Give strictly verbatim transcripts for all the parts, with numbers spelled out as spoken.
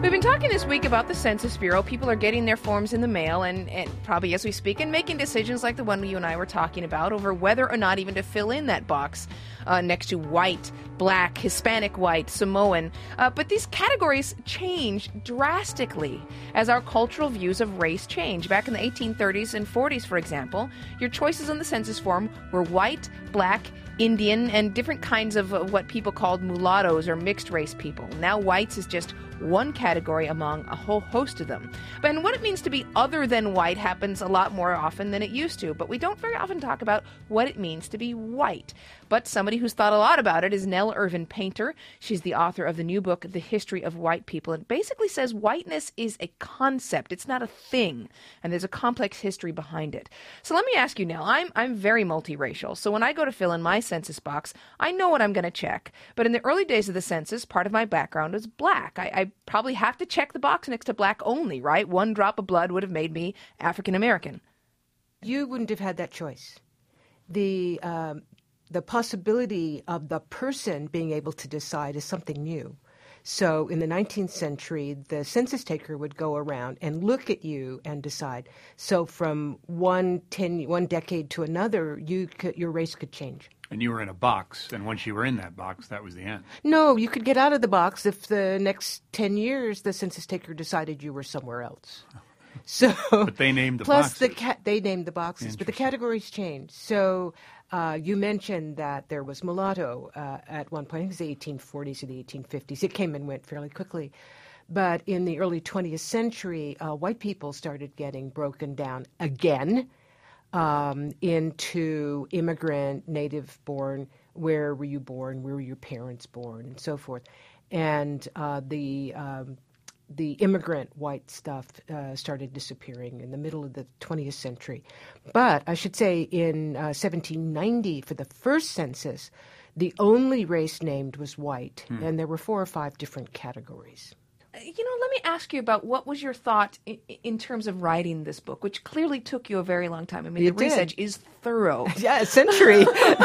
We've been talking this week about the Census Bureau. People are getting their forms in the mail and, and probably as we speak and making decisions like the one you and I were talking about over whether or not even to fill in that box uh, next to white, black, Hispanic white, Samoan. Uh, but these categories change drastically as our cultural views of race change. Back in the eighteen thirties and forties, for example, your choices on the census form were white, black, Indian, and different kinds of uh, what people called mulattoes or mixed race people. Now whites is just one category among a whole host of them. And what it means to be other than white happens a lot more often than it used to, but we don't very often talk about what it means to be white. But somebody who's thought a lot about it is Nell Irvin Painter. She's the author of the new book, The History of White People. It basically says whiteness is a concept. It's not a thing. And there's a complex history behind it. So let me ask you, Nell, I'm, I'm very multiracial. So when I go to fill in my census box, I know what I'm going to check. But in the early days of the census, part of my background was black. I, I probably have to check the box next to black only, right? One drop of blood would have made me African American. You wouldn't have had that choice. The um, the possibility of the person being able to decide is something new. So in the nineteenth century, the census taker would go around and look at you and decide. So from one ten, one decade to another, you could, your race could change. And you were in a box, and once you were in that box, that was the end. No, you could get out of the box if the next ten years the census taker decided you were somewhere else. So, but they named the plus boxes. the ca- they named the boxes, but the categories changed. So uh, you mentioned that there was mulatto uh, at one point. I think it was the eighteen forties or the eighteen fifties. It came and went fairly quickly. But in the early twentieth century, uh, white people started getting broken down again um, into immigrant, native-born, where were you born, where were your parents born, and so forth. And uh, the... Um, the immigrant white stuff uh, started disappearing in the middle of the twentieth century. But I should say in uh, seventeen ninety, for the first census, the only race named was white, hmm. and there were four or five different categories. You know, let me ask you about what was your thought in, in terms of writing this book, which clearly took you a very long time. I mean, it the did. research is thorough. Yeah, a century.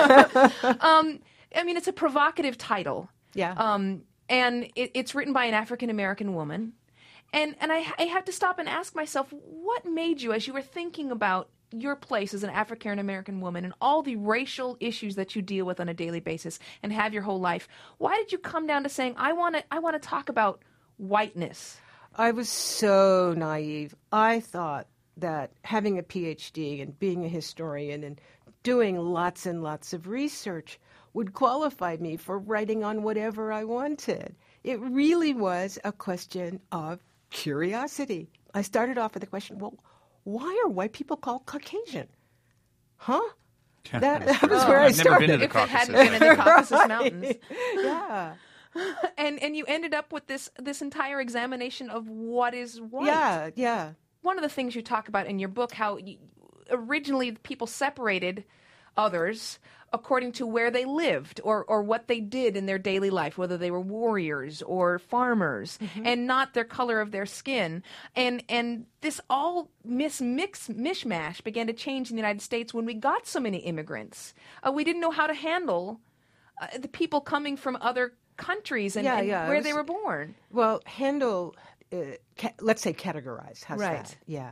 um, I mean, it's a provocative title. Yeah. Um, and it, it's written by an African-American woman. And and I, I have to stop and ask myself, what made you, as you were thinking about your place as an African-American woman and all the racial issues that you deal with on a daily basis and have your whole life, why did you come down to saying, I want to I want to talk about whiteness? I was so naive. I thought that having a P H D and being a historian and doing lots and lots of research would qualify me for writing on whatever I wanted. It really was a question of curiosity. I started off with the question, well, why are white people called Caucasian? Huh? Yeah, that, that that was oh, where I I've started. Never been to the if Caucasus. it hadn't been in the Caucasus Right. Mountains. Yeah. And and you ended up with this this entire examination of what is white. Yeah, yeah. One of the things you talk about in your book, how you, originally people separated others according to where they lived or, or what they did in their daily life, whether they were warriors or farmers, mm-hmm. and not their color of their skin. And and this all mis mix mishmash began to change in the United States when we got so many immigrants. Uh, we didn't know how to handle uh, the people coming from other countries and, yeah, and yeah. where was, they were born. Well, handle, uh, ca- let's say categorize. How's right. that? Yeah.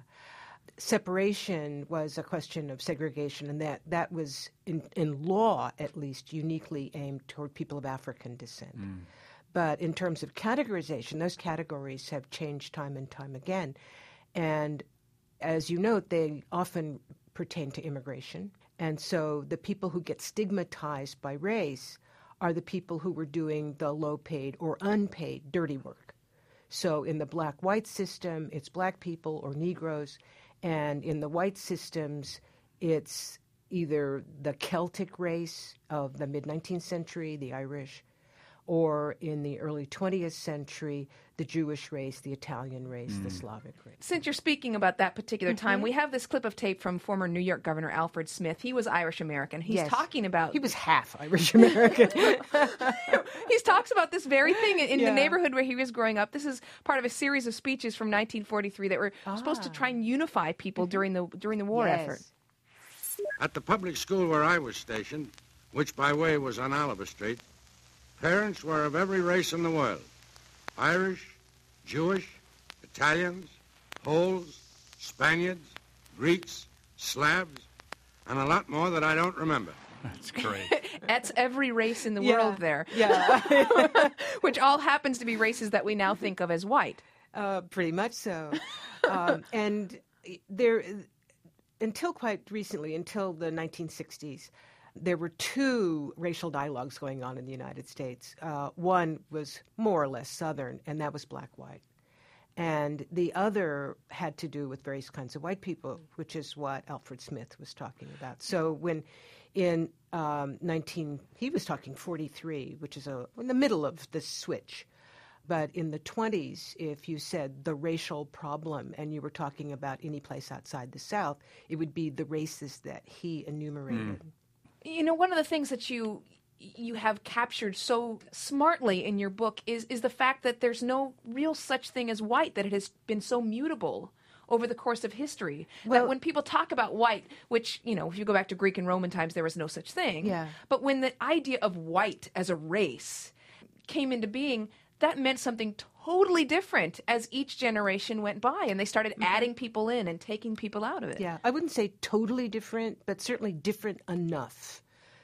Separation was a question of segregation, and that, that was, in, in law at least, uniquely aimed toward people of African descent. Mm. But in terms of categorization, those categories have changed time and time again. And as you note, they often pertain to immigration. And so the people who get stigmatized by race are the people who were doing the low-paid or unpaid dirty work. So in the black-white system, it's black people or Negroes. And in the white systems, it's either the Celtic race of the mid-nineteenth century, the Irish, or in the early twentieth century, the Jewish race, the Italian race, mm. the Slavic race. Since you're speaking about that particular mm-hmm. time, we have this clip of tape from former New York Governor Alfred Smith. He was Irish-American. He's yes. talking about... He was half Irish-American. He talks about this very thing in, in yeah. the neighborhood where he was growing up. This is part of a series of speeches from nineteen forty-three that were ah. supposed to try and unify people during the during the war yes. effort. At the public school where I was stationed, which by way was on Oliver Street, parents were of every race in the world, Irish, Jewish, Italians, Poles, Spaniards, Greeks, Slavs, and a lot more that I don't remember. That's great. That's every race in the Yeah. world there. Yeah. Which all happens to be races that we now think of as white. Uh, pretty much so. Um, and there, until quite recently, until the nineteen sixties, there were two racial dialogues going on in the United States. Uh, one was more or less Southern, and that was black-white. And the other had to do with various kinds of white people, which is what Alfred Smith was talking about. So when in um, nineteen, he was talking forty-three, which is a, in the middle of the switch. But in the twenties, if you said the racial problem and you were talking about any place outside the South, it would be the races that he enumerated. Mm. You know, one of the things that you you have captured so smartly in your book is is the fact that there's no real such thing as white, that it has been so mutable over the course of history. Well- that when people talk about white, which, you know, if you go back to Greek and Roman times, there was no such thing. Yeah. But when the idea of white as a race came into being, that meant something totally different as each generation went by, and they started adding people in and taking people out of it. Yeah, I wouldn't say totally different, but certainly different enough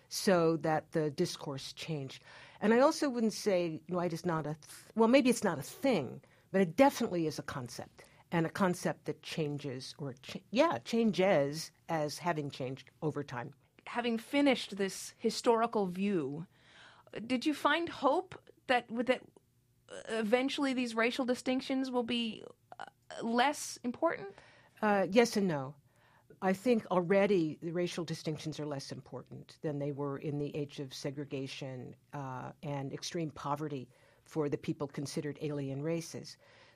so that the discourse changed. And I also wouldn't say white is not a, th- well, maybe it's not a thing, but it definitely is a concept, and a concept that changes, or, ch- yeah, changes as having changed over time. Having finished this historical view, did you find hope that that eventually these racial distinctions will be uh, less important? Uh, yes and no. I think already the racial distinctions are less important than they were in the age of segregation uh, and extreme poverty for the people considered alien races.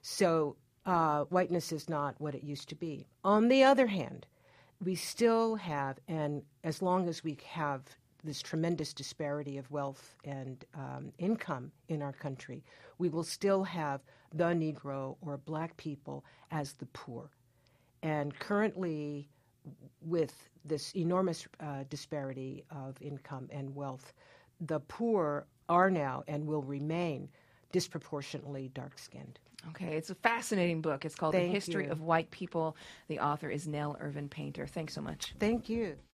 So uh, whiteness is not what it used to be. On the other hand, we still have, and as long as we have this tremendous disparity of wealth and um, income in our country, we will still have the Negro or black people as the poor. And currently, with this enormous uh, disparity of income and wealth, the poor are now and will remain disproportionately dark-skinned. Okay, it's a fascinating book. It's called Thank The History you. of White People. The author is Nell Irvin Painter. Thanks so much. Thank you.